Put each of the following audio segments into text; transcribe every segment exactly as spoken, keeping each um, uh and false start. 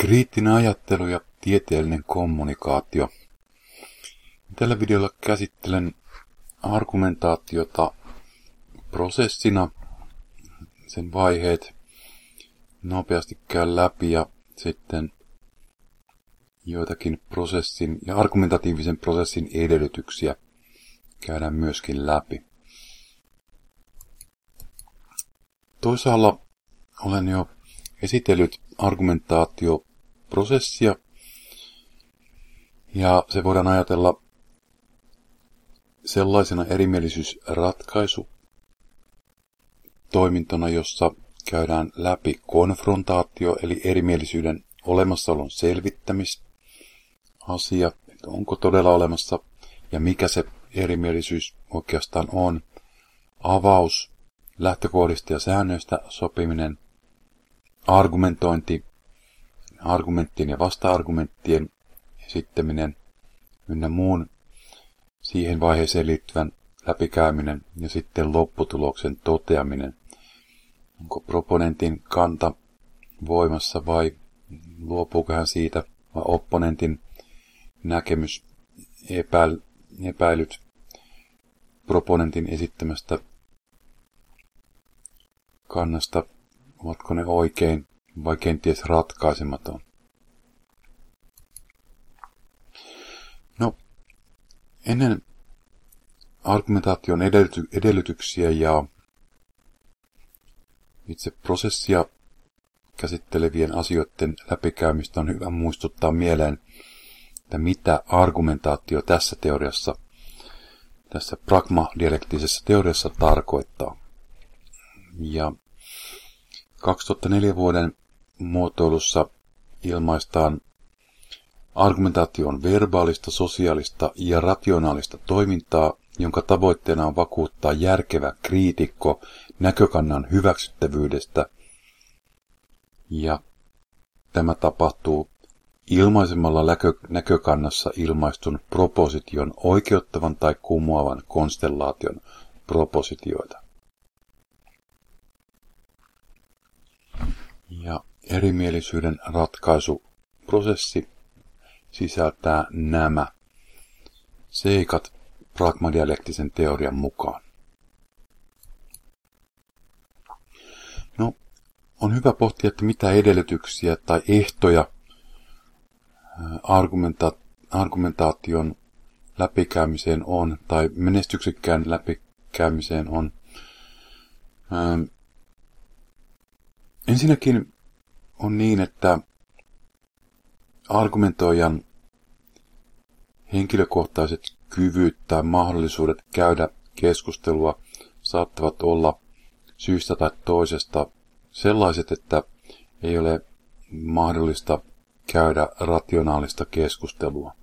Kriittinen ajattelu ja tieteellinen kommunikaatio. Tällä videolla käsittelen argumentaatiota prosessina, sen vaiheet, nopeasti käyn läpi ja sitten joitakin prosessin ja argumentatiivisen prosessin edellytyksiä käydään myöskin läpi. Toisaalla olen jo esitellyt argumentaatioprosessia, ja se voidaan ajatella sellaisena erimielisyysratkaisu toimintona, jossa käydään läpi konfrontaatio, eli erimielisyyden olemassaolon selvittämisasia, että onko todella olemassa ja mikä se erimielisyys oikeastaan on, avaus lähtökohdista ja säännöistä sopiminen, argumentointi, argumenttien ja vasta-argumenttien esittäminen ynnä muun siihen vaiheeseen liittyvän läpikäyminen ja sitten lopputuloksen toteaminen. Onko proponentin kanta voimassa vai luopuuko hän siitä, vai opponentin näkemys, epäily, epäilyt proponentin esittämästä kannasta, ovatko ne oikein vai kenties ratkaisematon. No, ennen argumentaation edellyty- edellytyksiä ja itse prosessia käsittelevien asioiden läpikäymistä on hyvä muistuttaa mieleen, että mitä argumentaatio tässä teoriassa, tässä pragmadialektisessa teoriassa tarkoittaa. Ja kaksituhattaneljä vuoden muotoilussa ilmaistaan argumentaatio on verbaalista, sosiaalista ja rationaalista toimintaa, jonka tavoitteena on vakuuttaa järkevä kriitikko näkökannan hyväksyttävyydestä. Ja tämä tapahtuu ilmaisemalla näkö, näkökannassa ilmaistun proposition oikeuttavan tai kumoavan konstellaation propositioita. Ja erimielisyyden ratkaisuprosessi sisältää nämä seikat pragmadialektisen teorian mukaan. No, on hyvä pohtia, että mitä edellytyksiä tai ehtoja argumenta- argumentaation läpikäymiseen on, tai menestyksekkään läpikäymiseen on. Ähm, ensinnäkin on niin, että argumentoijan henkilökohtaiset kyvyt tai mahdollisuudet käydä keskustelua saattavat olla syystä tai toisesta sellaiset, että ei ole mahdollista käydä rationaalista keskustelua.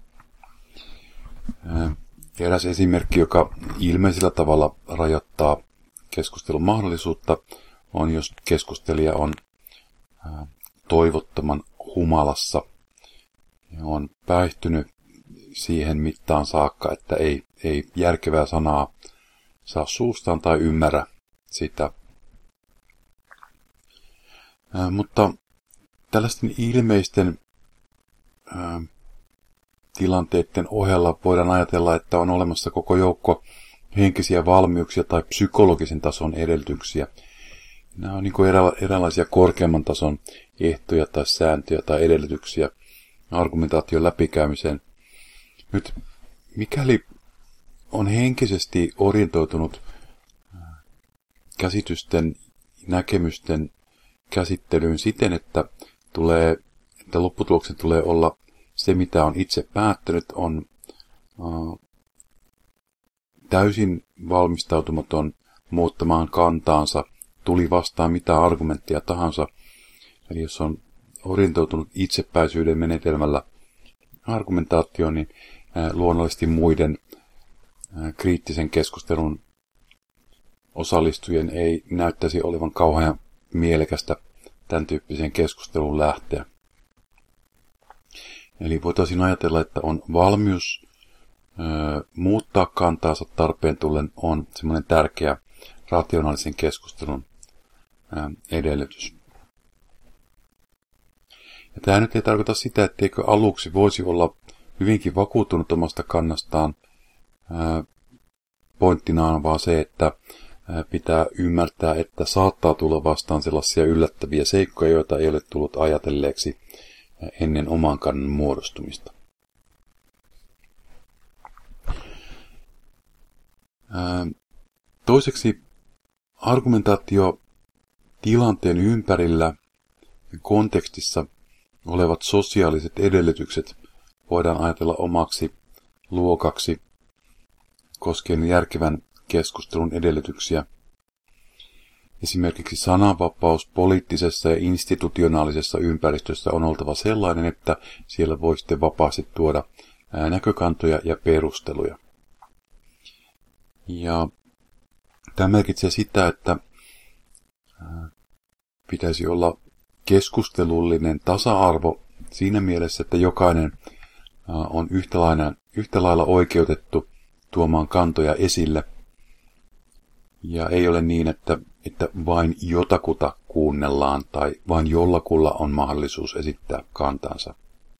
Eräs esimerkki, joka ilmeisellä tavalla rajoittaa keskustelun mahdollisuutta, on jos keskustelija on toivottoman humalassa ja on päihtynyt siihen mittaan saakka, että ei, ei järkevää sanaa saa suustaan tai ymmärrä sitä. Ää, mutta tällaisten ilmeisten ää, tilanteiden ohella voidaan ajatella, että on olemassa koko joukko henkisiä valmiuksia tai psykologisen tason edellytyksiä. Nämä on niin kuin erä, eräänlaisia korkeamman tason ehtoja tai sääntöjä tai edellytyksiä argumentaation läpikäymiseen. Nyt mikäli on henkisesti orientoitunut käsitysten, näkemysten käsittelyyn siten, että, tulee, että lopputuloksen tulee olla se, mitä on itse päättänyt, on uh, täysin valmistautumaton muuttamaan kantaansa, tuli vastaan mitä argumenttia tahansa. Eli jos on orientoitunut itsepäisyyden menetelmällä argumentaatioon, niin ää, luonnollisesti muiden ää, kriittisen keskustelun osallistujien ei näyttäisi olevan kauhean mielekästä tämän tyyppiseen keskusteluun lähteä. Eli voitaisiin ajatella, että on valmius ää, muuttaa kantaansa tarpeen tullen on semmoinen tärkeä rationaalisen keskustelun ää, edellytys. Ja tämä nyt ei tarkoita sitä, etteikö aluksi voisi olla hyvinkin vakuuttunut omasta kannastaan. Ää, pointtina on vaan se, että ää, pitää ymmärtää, että saattaa tulla vastaan sellaisia yllättäviä seikkoja, joita ei ole tullut ajatelleeksi ää, ennen oman kannan muodostumista. Ää, toiseksi argumentaatio tilanteen ympärillä ja kontekstissa olevat sosiaaliset edellytykset voidaan ajatella omaksi luokaksi koskien järkevän keskustelun edellytyksiä. Esimerkiksi sananvapaus poliittisessa ja institutionaalisessa ympäristössä on oltava sellainen, että siellä voi sitten vapaasti tuoda näkökantoja ja perusteluja. Ja tämä merkitsee sitä, että pitäisi olla keskustelullinen tasa-arvo siinä mielessä, että jokainen on yhtälainen, yhtä lailla oikeutettu tuomaan kantoja esille. Ja ei ole niin, että, että vain jotakuta kuunnellaan tai vain jollakulla on mahdollisuus esittää kantansa.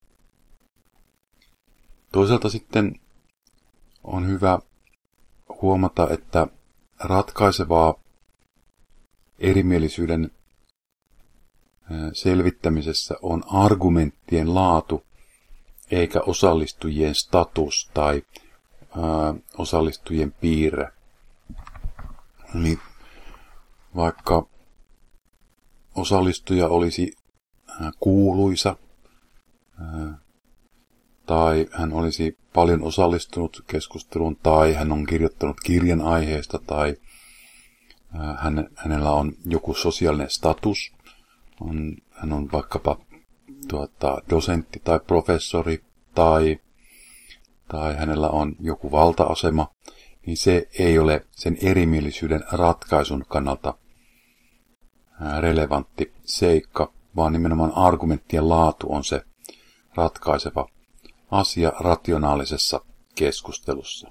Toisaalta sitten on hyvä huomata, että ratkaisevaa erimielisyyden selvittämisessä on argumenttien laatu, eikä osallistujien status tai ää, osallistujien piirre. Eli vaikka osallistuja olisi ää, kuuluisa ää, tai hän olisi paljon osallistunut keskusteluun tai hän on kirjoittanut kirjan aiheesta tai ää, hän, hänellä on joku sosiaalinen status, on, hän on vaikkapa tuota, dosentti tai professori tai, tai hänellä on joku valta-asema, niin se ei ole sen erimielisyyden ratkaisun kannalta relevantti seikka, vaan nimenomaan argumenttien laatu on se ratkaiseva asia rationaalisessa keskustelussa.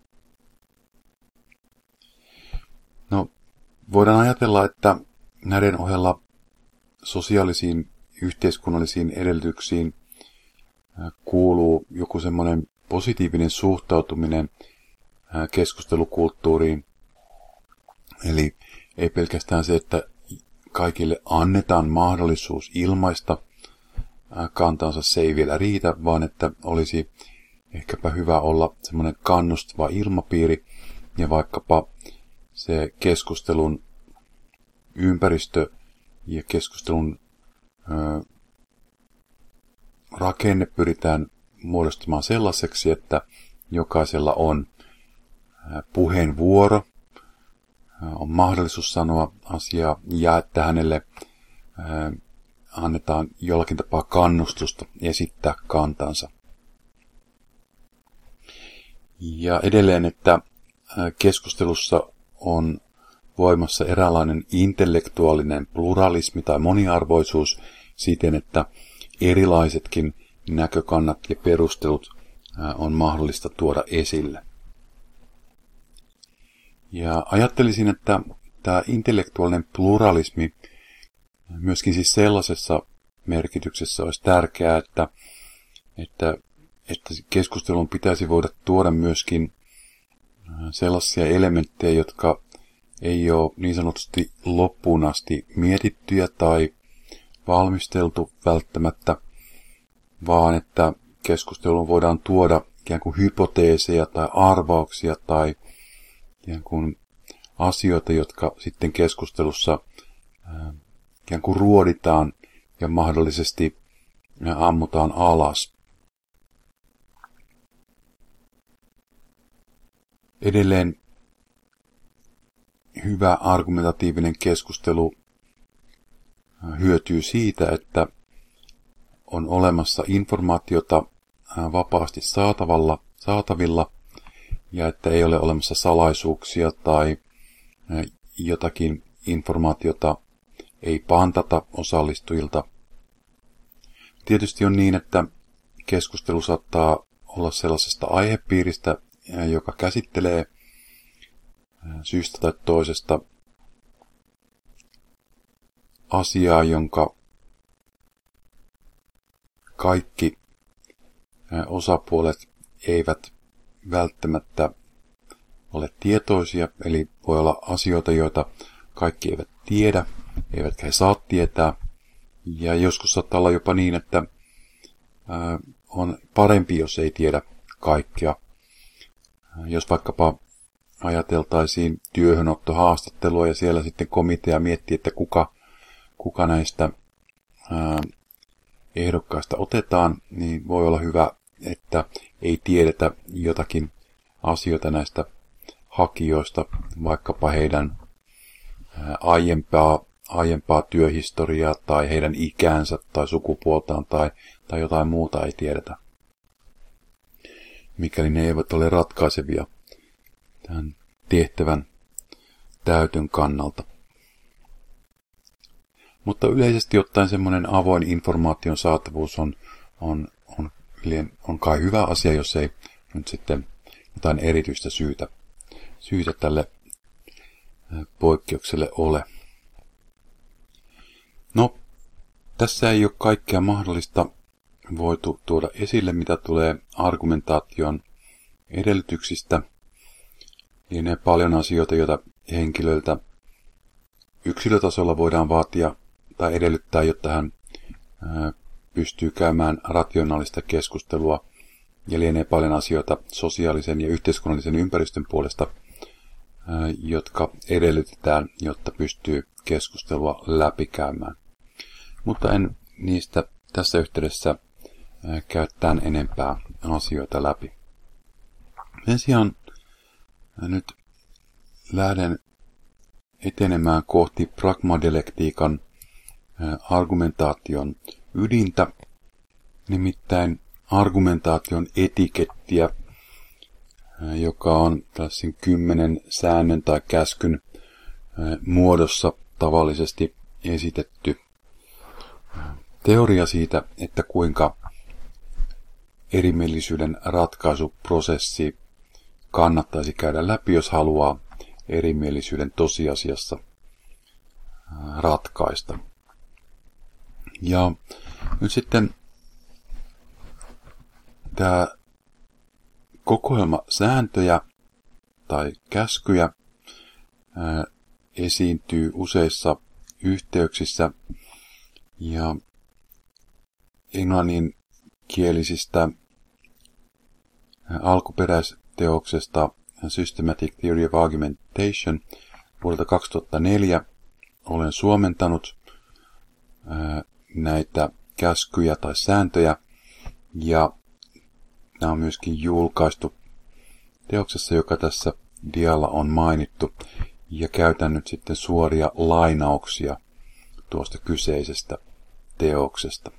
No, voidaan ajatella, että näiden ohella sosiaalisiin yhteiskunnallisiin edellytyksiin kuuluu joku semmoinen positiivinen suhtautuminen keskustelukulttuuriin. Eli ei pelkästään se, että kaikille annetaan mahdollisuus ilmaista kantansa, se ei vielä riitä, vaan että olisi ehkäpä hyvä olla semmoinen kannustava ilmapiiri ja vaikkapa se keskustelun ympäristö ja keskustelun ö, rakenne pyritään muodostamaan sellaiseksi, että jokaisella on puheenvuoro, on mahdollisuus sanoa asiaa ja että hänelle annetaan jollakin tapaa kannustusta esittää kantansa. Ja edelleen, että keskustelussa on voimassa eräänlainen intellektuaalinen pluralismi tai moniarvoisuus siten, että erilaisetkin näkökannat ja perustelut on mahdollista tuoda esille. Ja ajattelisin, että tämä intellektuaalinen pluralismi myöskin siis sellaisessa merkityksessä olisi tärkeää, että, että, että keskustelun pitäisi voida tuoda myöskin sellaisia elementtejä, jotka ei ole niin sanotusti loppuun asti mietittyjä tai valmisteltu välttämättä, vaan että keskusteluun voidaan tuoda ikään kuin hypoteeseja tai arvauksia tai ikään kuin asioita, jotka sitten keskustelussa ikään kuin ruoditaan ja mahdollisesti ammutaan alas. Edelleen hyvä argumentatiivinen keskustelu hyötyy siitä, että on olemassa informaatiota vapaasti saatavalla, saatavilla ja että ei ole olemassa salaisuuksia tai jotakin informaatiota ei pantata osallistujilta. Tietysti on niin, että keskustelu saattaa olla sellaisesta aihepiiristä, joka käsittelee syystä tai toisesta asiaa, jonka kaikki osapuolet eivät välttämättä ole tietoisia, eli voi olla asioita, joita kaikki eivät tiedä, eivätkä he saa tietää. Ja joskus saattaa olla jopa niin, että on parempi, jos ei tiedä kaikkea. Jos vaikkapa ajateltaisiin työhönottohaastattelua ja siellä sitten komitea miettii, että kuka, kuka näistä ää, ehdokkaista otetaan, niin voi olla hyvä, että ei tiedetä jotakin asioita näistä hakijoista, vaikkapa heidän ää, aiempaa, aiempaa työhistoriaa tai heidän ikäänsä tai sukupuoltaan tai, tai jotain muuta ei tiedetä, mikäli ne eivät ole ratkaisevia tämän tehtävän täytön kannalta. Mutta yleisesti ottaen semmoinen avoin informaation saatavuus on, on, on, on kai hyvä asia, jos ei nyt sitten jotain erityistä syytä, syytä tälle poikkeukselle ole. No, tässä ei ole kaikkea mahdollista voitu tuoda esille, mitä tulee argumentaation edellytyksistä. Lienee paljon asioita, joita henkilöltä yksilötasolla voidaan vaatia tai edellyttää, jotta hän pystyy käymään rationaalista keskustelua. Ja lienee paljon asioita sosiaalisen ja yhteiskunnallisen ympäristön puolesta, jotka edellytetään, jotta pystyy keskustelua läpikäymään. Mutta en niistä tässä yhteydessä käy tämän enempää asioita läpi. Sen sijaan nyt lähden etenemään kohti pragmadialektiikan argumentaation ydintä, nimittäin argumentaation etikettiä, joka on tällaisen kymmenen säännön tai käskyn muodossa tavallisesti esitetty teoria siitä, että kuinka erimielisyyden ratkaisuprosessi kannattaisi käydä läpi, jos haluaa erimielisyyden tosiasiassa ratkaista. Ja nyt sitten tämä kokoelma sääntöjä tai käskyjä ää, esiintyy useissa yhteyksissä ja englanninkielisistä alkuperäisteoksesta Systematic Theory of Argumentation vuodelta kaksituhattaneljä olen suomentanut ää, näitä käskyjä tai sääntöjä ja nämä on myöskin julkaistu teoksessa, joka tässä dialla on mainittu, ja käytän nyt sitten suoria lainauksia tuosta kyseisestä teoksesta.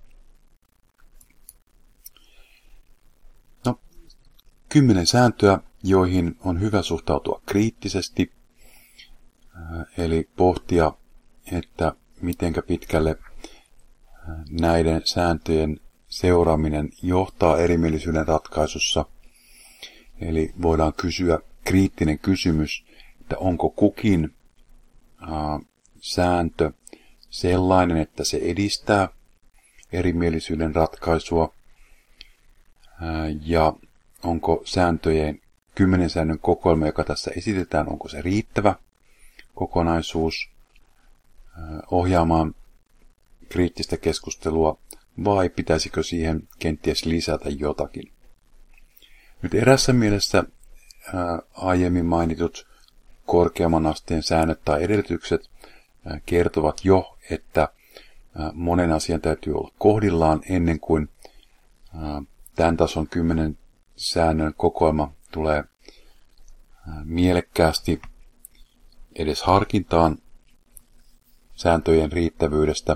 No, kymmenen sääntöä, joihin on hyvä suhtautua kriittisesti, eli pohtia, että mitenkä pitkälle näiden sääntöjen seuraaminen johtaa erimielisyyden ratkaisussa. Eli voidaan kysyä kriittinen kysymys, että onko kukin ää, sääntö sellainen, että se edistää erimielisyyden ratkaisua, ää, ja onko sääntöjen kymmenen säännön kokoelma, joka tässä esitetään, onko se riittävä kokonaisuus ää, ohjaamaan kriittistä keskustelua, vai pitäisikö siihen kenties lisätä jotakin. Nyt erässä mielessä ää, aiemmin mainitut korkeamman asteen säännöt tai edellytykset ää, kertovat jo, että ää, monen asian täytyy olla kohdillaan ennen kuin ää, tämän tason kymmenen säännön kokoelma tulee ää, mielekkäästi edes harkintaan sääntöjen riittävyydestä.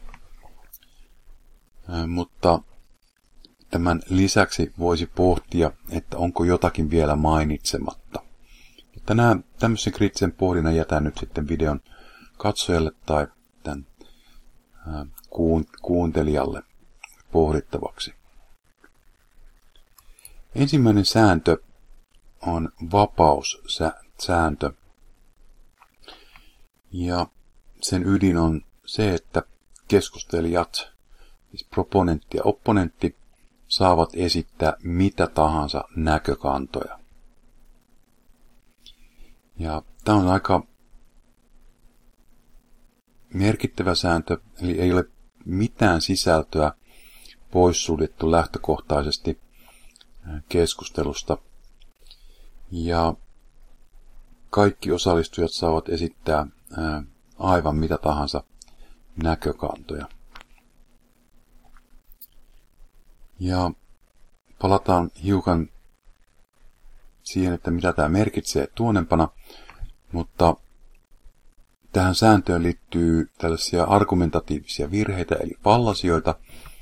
Mutta tämän lisäksi voisi pohtia, että onko jotakin vielä mainitsematta. Tänään tämmöisen kriittisen pohdinnan jätän nyt sitten videon katsojalle tai tämän kuuntelijalle pohdittavaksi. Ensimmäinen sääntö on vapaussääntö. Ja sen ydin on se, että keskustelijat siis proponentti ja opponentti, saavat esittää mitä tahansa näkökantoja. Ja tämä on aika merkittävä sääntö, eli ei ole mitään sisältöä poissuljettu lähtökohtaisesti keskustelusta. Ja kaikki osallistujat saavat esittää aivan mitä tahansa näkökantoja. Ja palataan hiukan siihen, että mitä tämä merkitsee tuonempana, mutta tähän sääntöön liittyy tällaisia argumentatiivisia virheitä, eli fallasioita,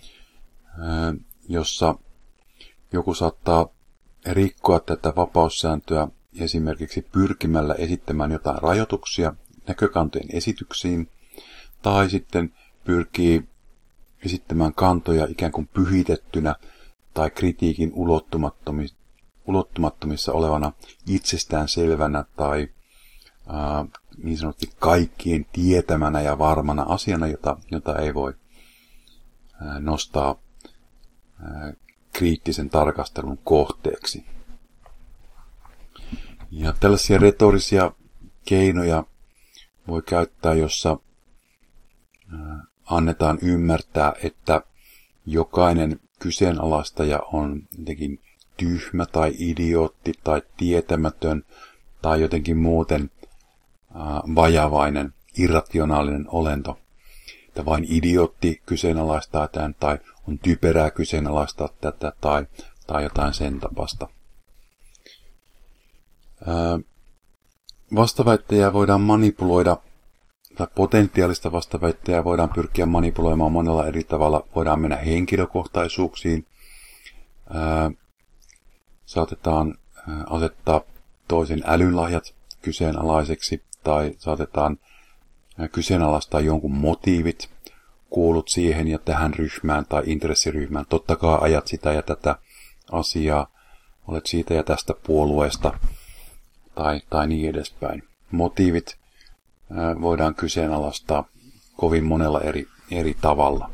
jossa joku saattaa rikkoa tätä vapaussääntöä esimerkiksi pyrkimällä esittämään jotain rajoituksia näkökantojen esityksiin, tai sitten pyrkii esittämään kantoja ikään kuin pyhitettynä tai kritiikin ulottumattomissa olevana itsestään selvänä tai ää, niin sanotusti kaikkien tietämänä ja varmana asiana, jota, jota ei voi ää, nostaa ää, kriittisen tarkastelun kohteeksi. Ja tällaisia retorisia keinoja voi käyttää, jossa ää, annetaan ymmärtää, että jokainen kyseenalaistaja on jotenkin tyhmä tai idiootti tai tietämätön tai jotenkin muuten äh, vajavainen, irrationaalinen olento. Että vain idiootti kyseenalaistaa tämän tai on typerää kyseenalaistaa tätä tai, tai jotain sen tapasta. Äh, vastaväittäjää voidaan manipuloida tai potentiaalista vastaväittäjää voidaan pyrkiä manipuloimaan monella eri tavalla. Voidaan mennä henkilökohtaisuuksiin. Ää, saatetaan ää, asettaa toisen älynlahjat kyseenalaiseksi tai saatetaan ää, kyseenalaistaa jonkun motiivit. Kuulut siihen ja tähän ryhmään tai intressiryhmään. Totta kai ajat sitä ja tätä asiaa. Olet siitä ja tästä puolueesta tai, tai niin edespäin. Motiivit voidaan kyseenalaistaa kovin monella eri, eri tavalla.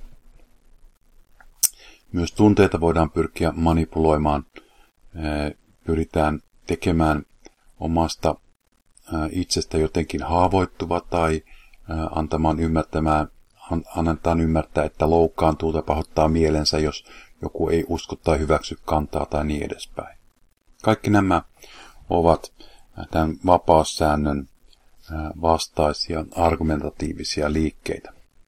Myös tunteita voidaan pyrkiä manipuloimaan. Pyritään tekemään omasta itsestä jotenkin haavoittuva tai antamaan ymmärtämään, annetaan ymmärtää, että loukkaantuu tai pahoittaa mielensä, jos joku ei usko tai hyväksy kantaa tai niin edespäin. Kaikki nämä ovat tämän vapaussäännön vastaisia argumentatiivisia liikkeitä.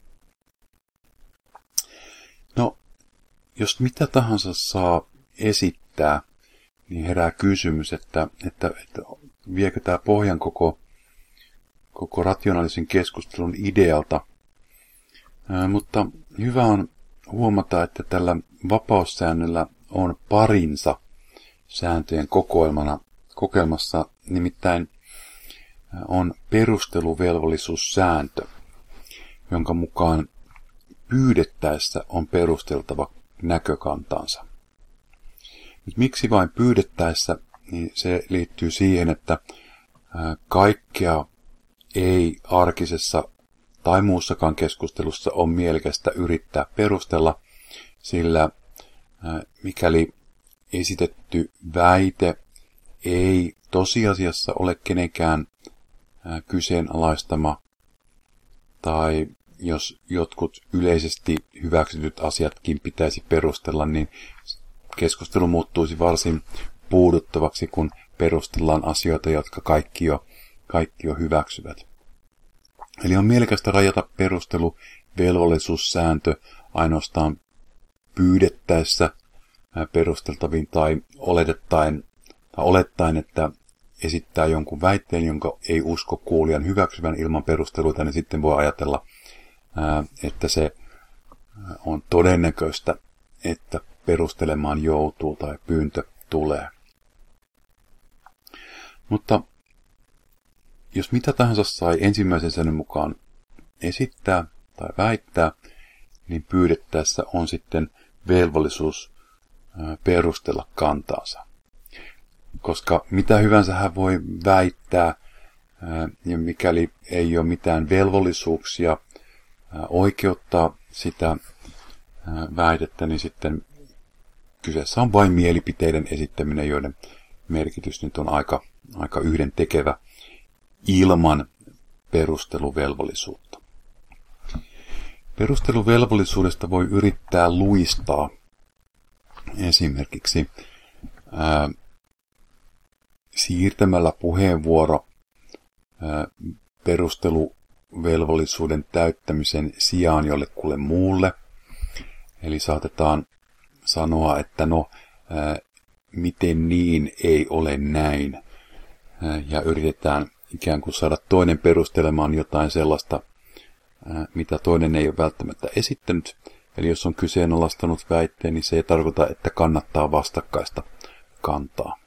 No, jos mitä tahansa saa esittää, niin herää kysymys, että, että, että viekö tämä pohjan koko, koko rationaalisen keskustelun idealta. Ää, mutta hyvä on huomata, että tällä vapaussäännöllä on parinsa sääntöjen kokoelmana, kokoelmassa, nimittäin on perusteluvelvollisuussääntö, jonka mukaan pyydettäessä on perusteltava näkökantansa. Nyt miksi vain pyydettäessä, niin se liittyy siihen, että kaikkea ei arkisessa tai muussakaan keskustelussa ole mielekästä yrittää perustella, sillä mikäli esitetty väite ei tosiasiassa ole kenenkään kyseenalaistama, tai jos jotkut yleisesti hyväksytyt asiatkin pitäisi perustella, niin keskustelu muuttuisi varsin puuduttavaksi, kun perustellaan asioita, jotka kaikki jo, kaikki jo hyväksyvät. Eli on mielekästä rajata perusteluvelvollisuussääntö ainoastaan pyydettäessä perusteltaviin tai oletettaen, tai olettaen, että esittää jonkun väitteen, jonka ei usko kuulijan hyväksyvän ilman perusteluita, niin sitten voi ajatella, että se on todennäköistä, että perustelemaan joutuu tai pyyntö tulee. Mutta jos mitä tahansa sai ensimmäisen säännön mukaan esittää tai väittää, niin pyydettäessä on sitten velvollisuus perustella kantaansa. Koska mitä hyvänsä hän voi väittää, ja mikäli ei ole mitään velvollisuuksia oikeuttaa sitä väitettä, niin sitten kyseessä on vain mielipiteiden esittäminen, joiden merkitys nyt on aika, aika yhdentekevä ilman perusteluvelvollisuutta. Perusteluvelvollisuudesta voi yrittää luistaa esimerkiksi ää, siirtämällä puheenvuoro ää, perusteluvelvollisuuden täyttämisen sijaan jollekulle muulle. Eli saatetaan sanoa, että no, ää, miten niin ei ole näin. Ää, ja yritetään ikään kuin saada toinen perustelemaan jotain sellaista, ää, mitä toinen ei ole välttämättä esittänyt. Eli jos on kyseenalaistanut väitteen, niin se ei tarkoita, että kannattaa vastakkaista kantaa.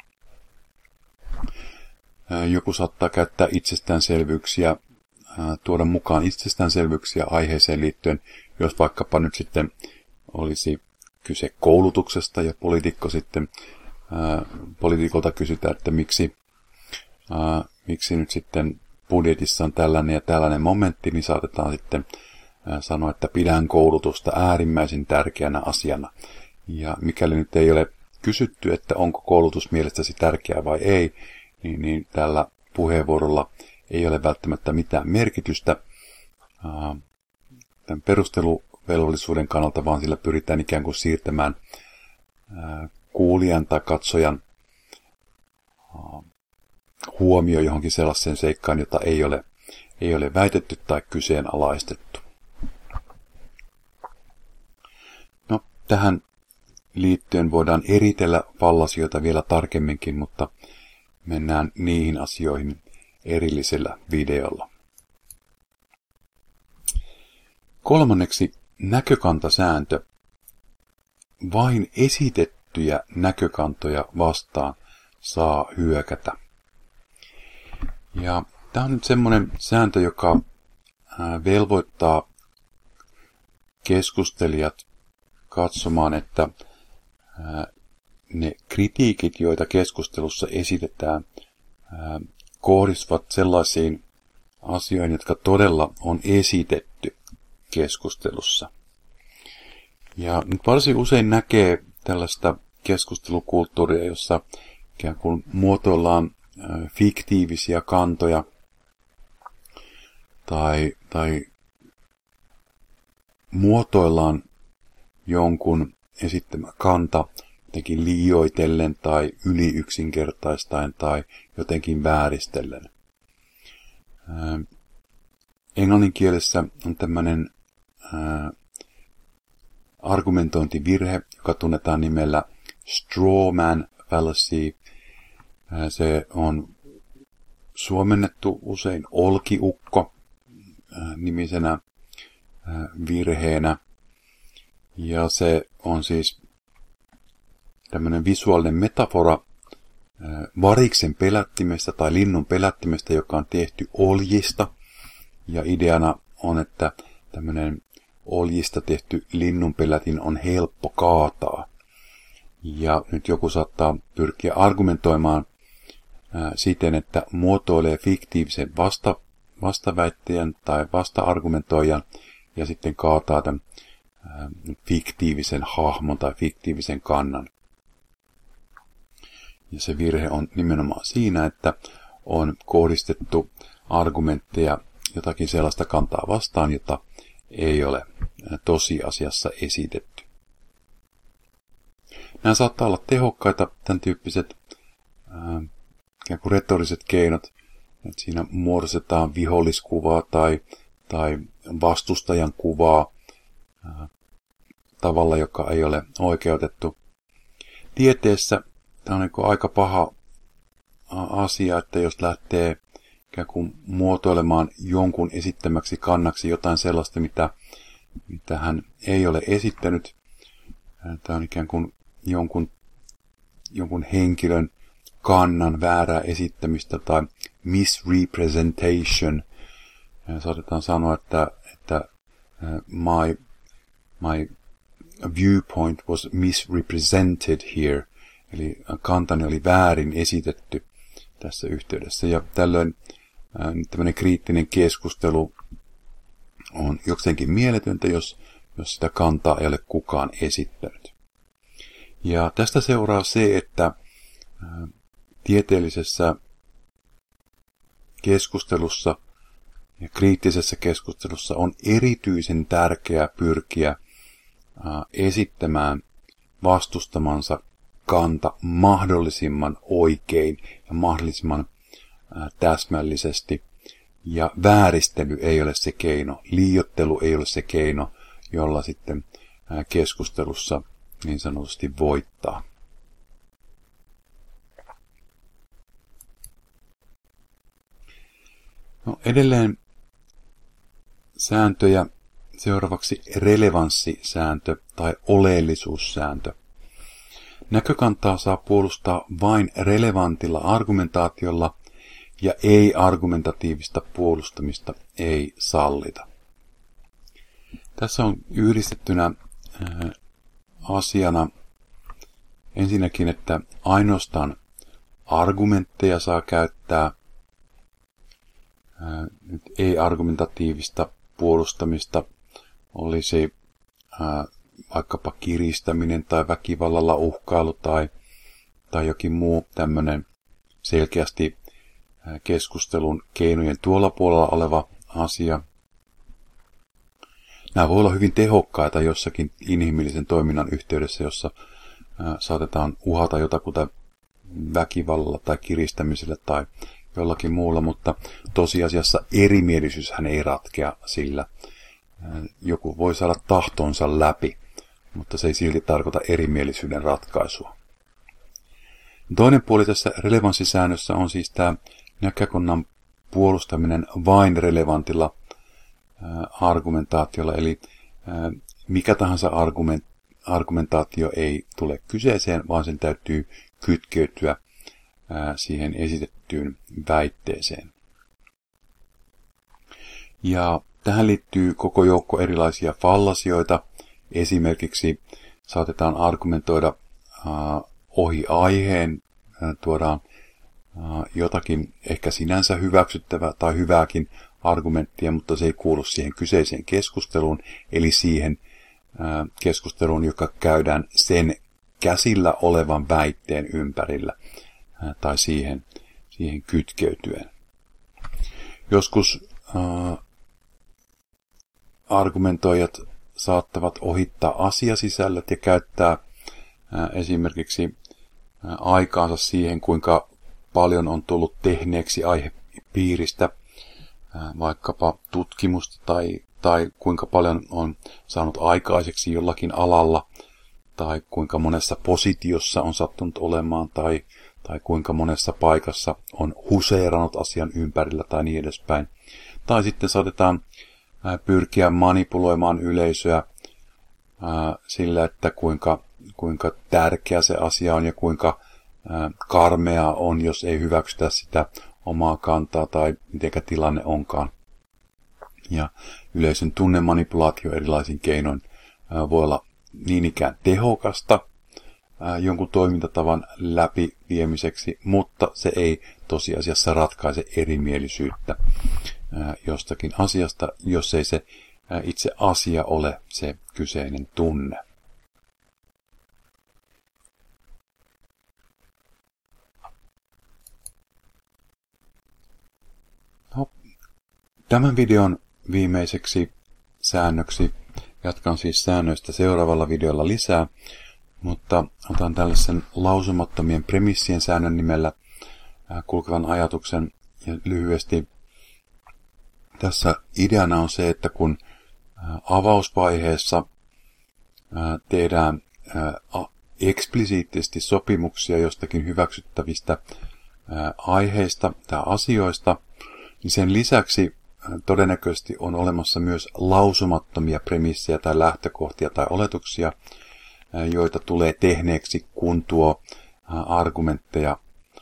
Ää, joku saattaa käyttää itsestäänselvyyksiä, ää, tuoda mukaan itsestäänselvyyksiä aiheeseen liittyen, jos vaikkapa nyt sitten olisi kyse koulutuksesta ja poliitikko sitten, ää, poliitikolta kysytään, että miksi, ää, miksi nyt sitten budjetissa on tällainen ja tällainen momentti, niin saatetaan sitten ää, sanoa, että pidän koulutusta äärimmäisen tärkeänä asiana. Ja mikäli nyt ei ole kysytty, että onko koulutus mielestäsi tärkeää vai ei, niin, niin tällä puheenvuorolla ei ole välttämättä mitään merkitystä ää, tämän perusteluvelvollisuuden kannalta, vaan sillä pyritään ikään kuin siirtämään ää, kuulijan tai katsojan ää, huomio johonkin sellaiseen seikkaan, jota ei ole, ei ole väitetty tai kyseenalaistettu. No, tähän liittyen voidaan eritellä fallasioita vielä tarkemminkin, mutta mennään niihin asioihin erillisellä videolla. Kolmanneksi näkökantasääntö. Vain esitettyjä näkökantoja vastaan saa hyökätä. Ja tämä on nyt semmoinen sääntö, joka velvoittaa keskustelijat katsomaan, että ne kritiikit, joita keskustelussa esitetään, kohdistuvat sellaisiin asioihin, jotka todella on esitetty keskustelussa. Ja nyt varsin usein näkee tällaista keskustelukulttuuria, jossa ikään kuin muotoillaan fiktiivisiä kantoja tai, tai muotoillaan jonkun esittämä kanta jotenkin liioitellen tai yliyksinkertaistaen tai jotenkin vääristellen. Ää, englannin kielessä on tämmöinen ää, argumentointivirhe, joka tunnetaan nimellä straw man fallacy. Ää, se on suomennettu usein olkiukko ää, nimisenä ää, virheenä. Ja se on siis tämmöinen visuaalinen metafora variksen pelättimestä tai linnun pelättimestä, joka on tehty oljista. Ja ideana on, että tämmöinen oljista tehty linnun pelätin on helppo kaataa. Ja nyt joku saattaa pyrkiä argumentoimaan ää, siten, että muotoilee fiktiivisen vasta, vastaväittäjän tai vasta-argumentoijan ja sitten kaataa tämän ää, fiktiivisen hahmon tai fiktiivisen kannan. Ja se virhe on nimenomaan siinä, että on kohdistettu argumentteja jotakin sellaista kantaa vastaan, jota ei ole tosiasiassa esitetty. Nämä saattaa olla tehokkaita, tämän tyyppiset ää, ikään kuin retoriset keinot, että siinä muodostetaan viholliskuvaa tai, tai vastustajan kuvaa ää, tavalla, joka ei ole oikeutettu. Tieteessä tämä on niin aika paha asia, että jos lähtee ikään kuin muotoilemaan jonkun esittämäksi kannaksi jotain sellaista, mitä, mitä hän ei ole esittänyt. Tämä on ikään kuin jonkun, jonkun henkilön kannan väärää esittämistä tai misrepresentation. Saatetaan sanoa, että, että my, my viewpoint was misrepresented here. Eli kantani oli väärin esitetty tässä yhteydessä. Ja tällöin ää, tämmöinen kriittinen keskustelu on jokseenkin mieletöntä, jos, jos sitä kantaa ei ole kukaan esittänyt. Ja tästä seuraa se, että tieteellisessä keskustelussa ja kriittisessä keskustelussa on erityisen tärkeää pyrkiä esittämään vastustamansa kanta mahdollisimman oikein ja mahdollisimman täsmällisesti. Ja vääristely ei ole se keino, liioittelu ei ole se keino, jolla sitten keskustelussa niin sanotusti voittaa. No, edelleen sääntöjä, seuraavaksi relevanssisääntö tai oleellisuussääntö. Näkökantaa saa puolustaa vain relevantilla argumentaatiolla ja ei-argumentatiivista puolustamista ei sallita. Tässä on yhdistettynä äh, asiana ensinnäkin, että ainoastaan argumentteja saa käyttää, äh, ei-argumentatiivista puolustamista olisi äh, vaikkapa kiristäminen tai väkivallalla uhkailu tai, tai jokin muu tämmöinen selkeästi keskustelun keinojen tuolla puolella oleva asia. Nämä voi olla hyvin tehokkaita jossakin inhimillisen toiminnan yhteydessä, jossa saatetaan uhata jotakuta väkivallalla tai kiristämisellä tai jollakin muulla, mutta tosiasiassa erimielisyyshän ei ratkea sillä. Joku voi saada tahtonsa läpi, mutta se ei silti tarkoita erimielisyyden ratkaisua. Toinen puoli tässä relevanssisäännössä on siis tämä näkökannan puolustaminen vain relevantilla argumentaatiolla, eli mikä tahansa argument, argumentaatio ei tule kyseeseen, vaan sen täytyy kytkeytyä siihen esitettyyn väitteeseen. Ja tähän liittyy koko joukko erilaisia fallasioita. Esimerkiksi saatetaan argumentoida ohi aiheen, tuodaan jotakin ehkä sinänsä hyväksyttävää tai hyvääkin argumenttia, mutta se ei kuulu siihen kyseiseen keskusteluun, eli siihen keskusteluun, joka käydään sen käsillä olevan väitteen ympärillä tai siihen, siihen kytkeytyen. Joskus äh, argumentoijat saattavat ohittaa asiasisällöt ja käyttää äh, esimerkiksi äh, aikaansa siihen, kuinka paljon on tullut tehneeksi aihepiiristä, äh, vaikkapa tutkimusta tai, tai kuinka paljon on saanut aikaiseksi jollakin alalla, tai kuinka monessa positiossa on sattunut olemaan, tai, tai kuinka monessa paikassa on huseerannut asian ympärillä tai niin edespäin. Tai sitten saatetaan ää, pyrkiä manipuloimaan yleisöä ää, sillä, että kuinka, kuinka tärkeä se asia on ja kuinka ää, karmea on, jos ei hyväksytä sitä omaa kantaa tai mitenkä tilanne onkaan. Ja yleisön tunnemanipulaatio erilaisin keinoin ää, voi olla niin ikään tehokasta ää, jonkun toimintatavan läpiviemiseksi, mutta se ei tosiasiassa ratkaise erimielisyyttä ää, jostakin asiasta, jos ei se ää, itse asia ole se kyseinen tunne. No, tämän videon viimeiseksi säännöksi jatkan siis säännöistä seuraavalla videolla lisää, mutta otan tällaisen lausumattomien premissien säännön nimellä kulkevan ajatuksen. Ja lyhyesti tässä ideana on se, että kun avausvaiheessa tehdään eksplisiittisesti sopimuksia jostakin hyväksyttävistä aiheista tai asioista, niin sen lisäksi todennäköisesti on olemassa myös lausumattomia premissejä tai lähtökohtia tai oletuksia, joita tulee tehneeksi, kun tuo argumentteja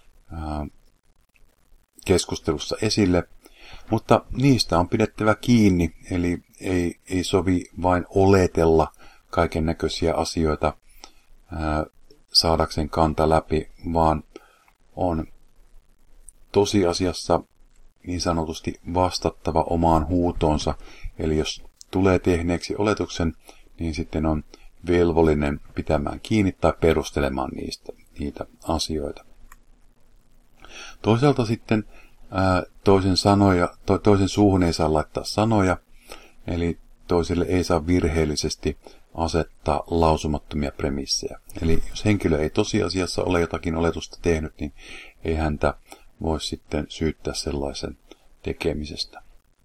keskustelussa esille. Mutta niistä on pidettävä kiinni, eli ei, ei sovi vain oletella kaiken näköisiä asioita saadakseen kanta läpi, vaan on tosiasiassa niin sanotusti vastattava omaan huutoonsa. Eli jos tulee tehneeksi oletuksen, niin sitten on velvollinen pitämään kiinni tai perustelemaan niistä, niitä asioita. Toisaalta sitten ää, toisen, sanoja, to, toisen suuhun ei saa laittaa sanoja, eli toisille ei saa virheellisesti asettaa lausumattomia premissejä. Eli jos henkilö ei tosiasiassa ole jotakin oletusta tehnyt, niin ei häntä voi sitten syyttää sellaisen tekemisestä.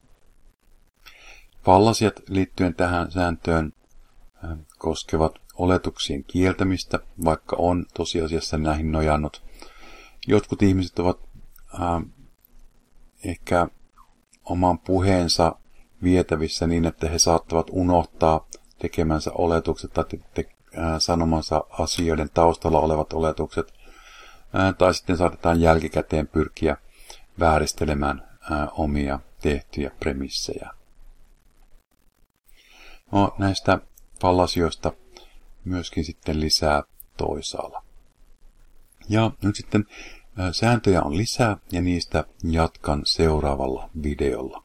Fallasiat liittyen tähän sääntöön äh, koskevat oletuksien kieltämistä, vaikka on tosiasiassa näihin nojannut. Jotkut ihmiset ovat äh, ehkä oman puheensa vietävissä niin, että he saattavat unohtaa tekemänsä oletukset tai te- te- äh, sanomansa asioiden taustalla olevat oletukset, äh, tai sitten saatetaan jälkikäteen pyrkiä vääristelemään äh, omia tehtyjä premissejä. No, näistä fallasioista myöskin sitten lisää toisaalla. Ja nyt sitten äh, sääntöjä on lisää ja niistä jatkan seuraavalla videolla.